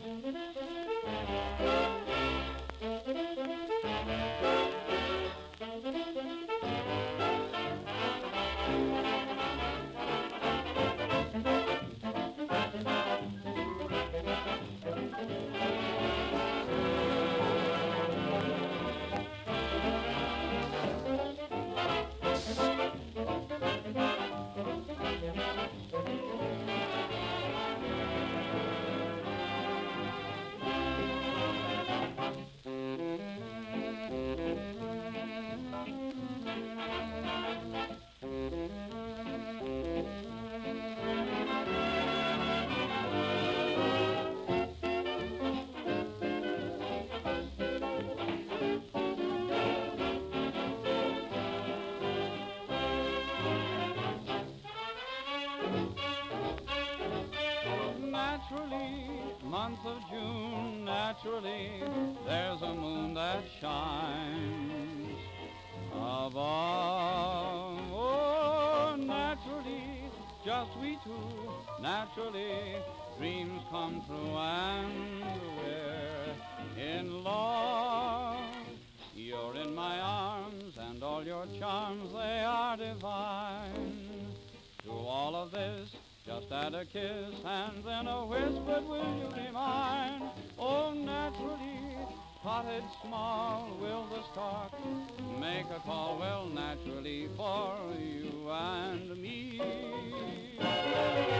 Naturally, month of June, naturally, there's a moon that shines above. Oh, naturally, just we two, naturally, dreams come true and we're in love. You're in my arms and all your charms, they are divine. To all of this, just add a kiss and then a whispered, will you be mine? Oh, naturally, cottage small, will the stork make a call? Well, naturally, for you and me.